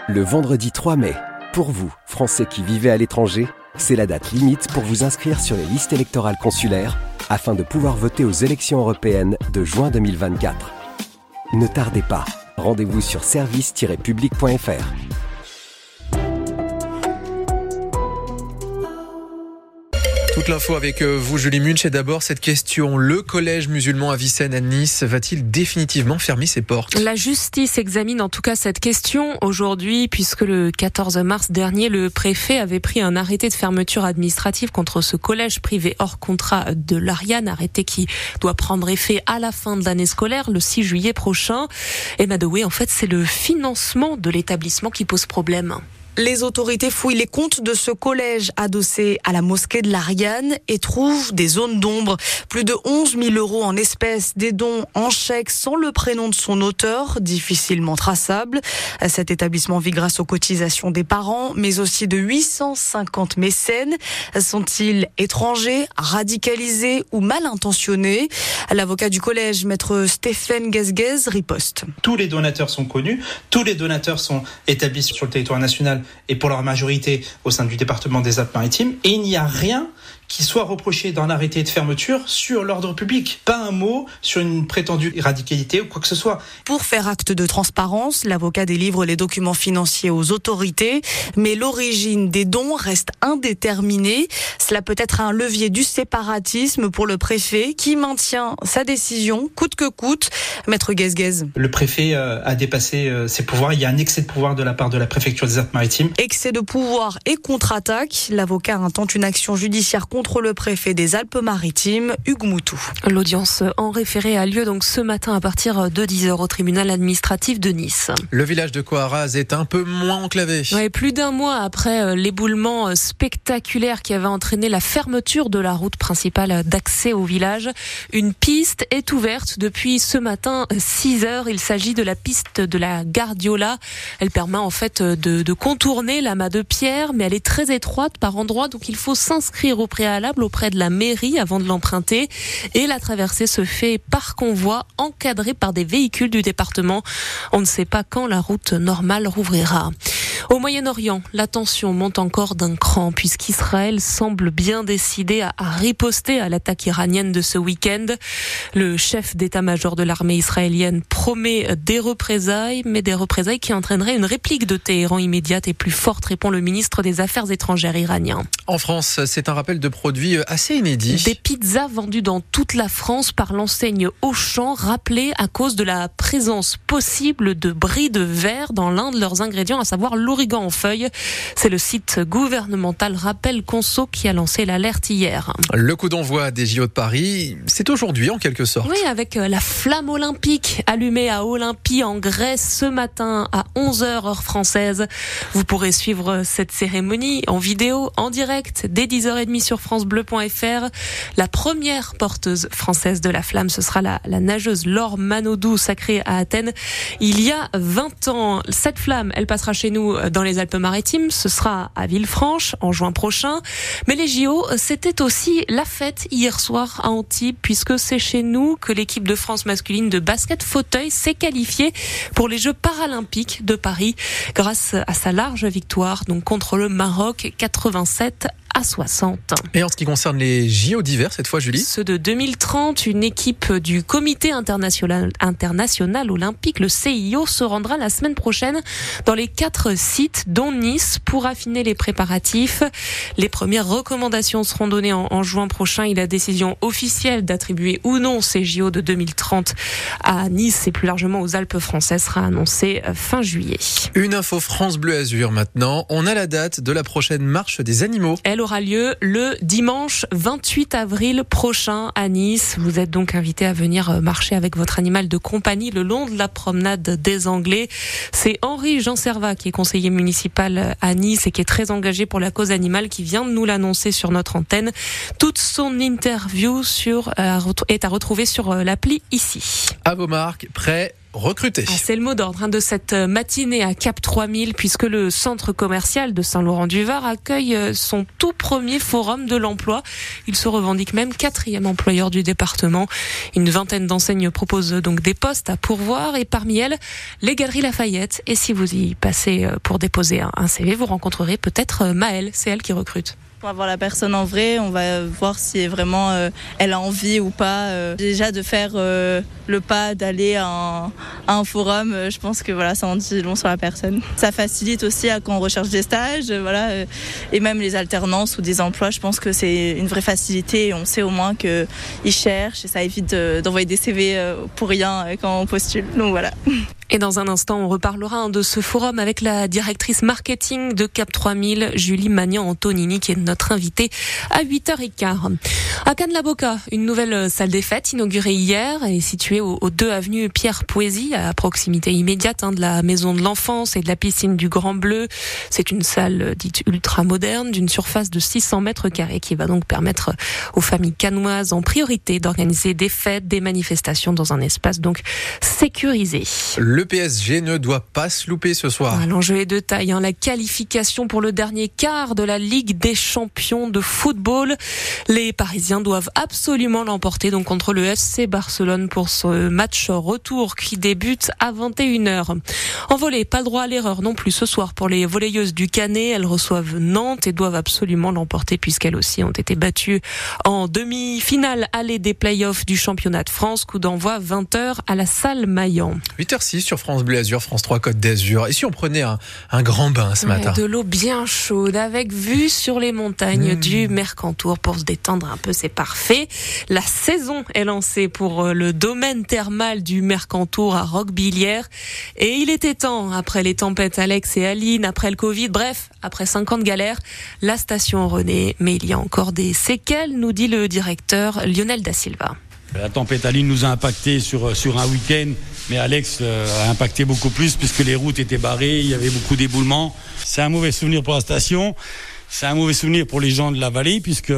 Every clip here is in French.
Le vendredi 3 mai, pour vous, Français qui vivez à l'étranger, c'est la date limite pour vous inscrire sur les listes électorales consulaires afin de pouvoir voter aux élections européennes de juin 2024. Ne tardez pas, rendez-vous sur service-public.fr. Toute l'info avec vous, Julie Munch. Et d'abord, cette question. Le collège musulman Avicenne à Nice va-t-il définitivement fermer ses portes ? La justice examine en tout cas cette question aujourd'hui, puisque le 14 mars dernier, le préfet avait pris un arrêté de fermeture administrative contre ce collège privé hors contrat de l'Ariane, arrêté qui doit prendre effet à la fin de l'année scolaire, le 6 juillet prochain. Et Madoué, en fait, c'est le financement de l'établissement qui pose problème. Les autorités fouillent les comptes de ce collège adossé à la mosquée de l'Ariane et trouvent des zones d'ombre. Plus de 11 000 € en espèces, des dons en chèques sans le prénom de son auteur, difficilement traçable. Cet établissement vit grâce aux cotisations des parents, mais aussi de 850 mécènes. Sont-ils étrangers, radicalisés ou mal intentionnés ? L'avocat du collège, maître Stéphane Guezguez, riposte. Tous les donateurs sont connus, tous les donateurs sont établis sur le territoire national et pour leur majorité au sein du département des Alpes-Maritimes, et il n'y a rien qui soit reproché dans l'arrêté de fermeture sur l'ordre public. Pas un mot sur une prétendue radicalité ou quoi que ce soit. Pour faire acte de transparence, l'avocat délivre les documents financiers aux autorités, mais l'origine des dons reste indéterminée. Cela peut être un levier du séparatisme pour le préfet qui maintient sa décision coûte que coûte. Maître Guezguez. Le préfet a dépassé ses pouvoirs. Il y a un excès de pouvoir de la part de la préfecture des Alpes-Maritimes. Excès de pouvoir et contre-attaque. L'avocat intente une action judiciaire contre le préfet des Alpes-Maritimes, Hugues Moutou. L'audience en référé a lieu donc ce matin à partir de 10h au tribunal administratif de Nice. Le village de Coaraz est un peu moins enclavé. Ouais, plus d'un mois après l'éboulement spectaculaire qui avait entraîné la fermeture de la route principale d'accès au village, une piste est ouverte depuis ce matin 6h. Il s'agit de la piste de la Gardiola. Elle permet en fait de contourner l'amas de pierre, mais elle est très étroite par endroits, donc il faut s'inscrire au préalable auprès de la mairie avant de l'emprunter. Et la traversée se fait par convoi encadré par des véhicules du département. On ne sait pas quand la route normale rouvrira. Au Moyen-Orient, la tension monte encore d'un cran puisqu'Israël semble bien décidé à riposter à l'attaque iranienne de ce week-end. Le chef d'état-major de l'armée israélienne promet des représailles, mais des représailles qui entraîneraient une réplique de Téhéran immédiate et plus forte, répond le ministre des Affaires étrangères iranien. En France, c'est un rappel de produits assez inédit. Des pizzas vendues dans toute la France par l'enseigne Auchan, rappelées à cause de la présence possible de bris de verre dans l'un de leurs ingrédients, à savoir l'origan en feuilles. C'est le site gouvernemental Rappel Conso qui a lancé l'alerte hier. Le coup d'envoi des JO de Paris, c'est aujourd'hui en quelque sorte. Oui, avec la flamme olympique allumée à Olympie en Grèce ce matin à 11h heure française. Vous pourrez suivre cette cérémonie en vidéo, en direct, dès 10h30 sur francebleu.fr. La première porteuse française de la flamme, ce sera la nageuse Laure Manodou, sacrée à Athènes il y a 20 ans. Cette flamme, elle passera chez nous dans les Alpes-Maritimes. Ce sera à Villefranche en juin prochain. Mais les JO, c'était aussi la fête hier soir à Antibes, puisque c'est chez nous que l'équipe de France masculine de basket fauteuil s'est qualifiée pour les Jeux paralympiques de Paris grâce à sa large victoire donc contre le Maroc 87-60. Et en ce qui concerne les JO d'hiver, cette fois, Julie ? Ceux de 2030, une équipe du Comité international olympique, le CIO, se rendra la semaine prochaine dans les 4 sites, dont Nice, pour affiner les préparatifs. Les premières recommandations seront données en juin prochain et la décision officielle d'attribuer ou non ces JO de 2030 à Nice et plus largement aux Alpes françaises sera annoncée fin juillet. Une info France Bleu Azur maintenant. On a la date de la prochaine marche des animaux. Elle aura lieu le dimanche 28 avril prochain à Nice. Vous êtes donc invité à venir marcher avec votre animal de compagnie le long de la promenade des Anglais. C'est Henri Jean Servat qui est conseiller municipal à Nice et qui est très engagé pour la cause animale qui vient de nous l'annoncer sur notre antenne. Toute son interview est à retrouver sur l'appli ici. À vos marques, prêts, recruter. C'est le mot d'ordre de cette matinée à Cap 3000, puisque le centre commercial de Saint-Laurent-du-Var accueille son tout premier forum de l'emploi. Il se revendique même 4e employeur du département. Une vingtaine d'enseignes proposent donc des postes à pourvoir, et parmi elles, les Galeries Lafayette. Et si vous y passez pour déposer un CV, vous rencontrerez peut-être Maëlle. C'est elle qui recrute. On va voir la personne en vrai, on va voir si vraiment elle a envie ou pas. Déjà de faire le pas d'aller à un forum, je pense que voilà, ça en dit long sur la personne. Ça facilite aussi quand on recherche des stages, et même les alternances ou des emplois. Je pense que c'est une vraie facilité et on sait au moins qu'ils cherchent et ça évite d'envoyer des CV pour rien quand on postule. Donc voilà. Et dans un instant, on reparlera de ce forum avec la directrice marketing de Cap 3000, Julie Magnan-Antonini, qui est notre invitée à 8h15. À Cannes-la-Boca, une nouvelle salle des fêtes inaugurée hier et située au 2 avenue Pierre Poésy, à proximité immédiate de la maison de l'enfance et de la piscine du Grand Bleu. C'est une salle dite ultra moderne d'une surface de 600 mètres carrés qui va donc permettre aux familles cannoises en priorité d'organiser des fêtes, des manifestations dans un espace donc sécurisé. Le PSG ne doit pas se louper ce soir. L'enjeu est de taille. La qualification pour le dernier quart de la Ligue des champions de football. Les Parisiens doivent absolument l'emporter donc contre le FC Barcelone pour ce match retour qui débute à 21h. En volley, pas le droit à l'erreur non plus ce soir pour les volleyeuses du Canet. Elles reçoivent Nantes et doivent absolument l'emporter puisqu'elles aussi ont été battues en demi-finale allée des playoffs du championnat de France. Coup d'envoi 20h à la salle Maillan. 8h06 sur France Bleu Azur, France 3 Côte d'Azur. Et si on prenait un grand bain ce matin? De l'eau bien chaude avec vue sur les montagnes du Mercantour pour se détendre un peu, c'est parfait. La saison est lancée pour le domaine thermal du Mercantour à Roquebillière. Et il était temps, après les tempêtes Alex et Aline, après le Covid, bref, après 5 ans de galère, la station renaît. Mais il y a encore des séquelles, nous dit le directeur Lionel Da Silva. La tempête Aline nous a impacté sur un week-end, mais Alex a impacté beaucoup plus puisque les routes étaient barrées, il y avait beaucoup d'éboulements. C'est un mauvais souvenir pour la station, c'est un mauvais souvenir pour les gens de la vallée puisque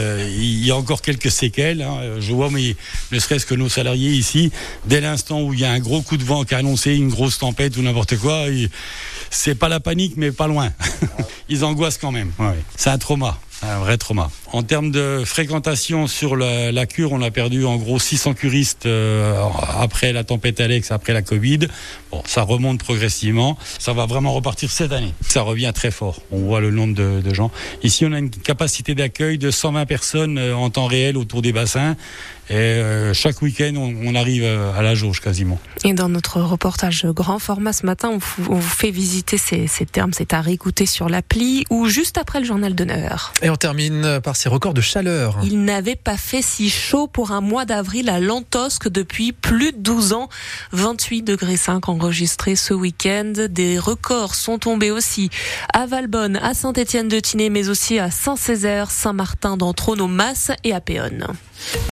il y a encore quelques séquelles. Je vois, mais ne serait-ce que nos salariés ici, dès l'instant où il y a un gros coup de vent qui a annoncé une grosse tempête ou n'importe quoi, c'est pas la panique mais pas loin. Ils angoissent quand même. Ouais. C'est un trauma. Un vrai trauma. En termes de fréquentation sur la cure, on a perdu en gros 600 curistes après la tempête Alex, après la Covid. Bon, ça remonte progressivement. Ça va vraiment repartir cette année. Ça revient très fort. On voit le nombre de gens. Ici, on a une capacité d'accueil de 120 personnes en temps réel autour des bassins. Et chaque week-end, on arrive à la jauge quasiment. Et dans notre reportage grand format ce matin, on vous fait visiter ces termes. C'est à réécouter sur l'appli ou juste après le journal de 9h. Et on termine par ces records de chaleur. Il n'avait pas fait si chaud pour un mois d'avril à Lantosque depuis plus de 12 ans. 28,5 degrés enregistrés ce week-end. Des records sont tombés aussi à Valbonne, à Saint-Étienne-de-Tinée, mais aussi à Saint-Césaire, Saint-Martin, d'Entraunes, au Mas et à Péonne.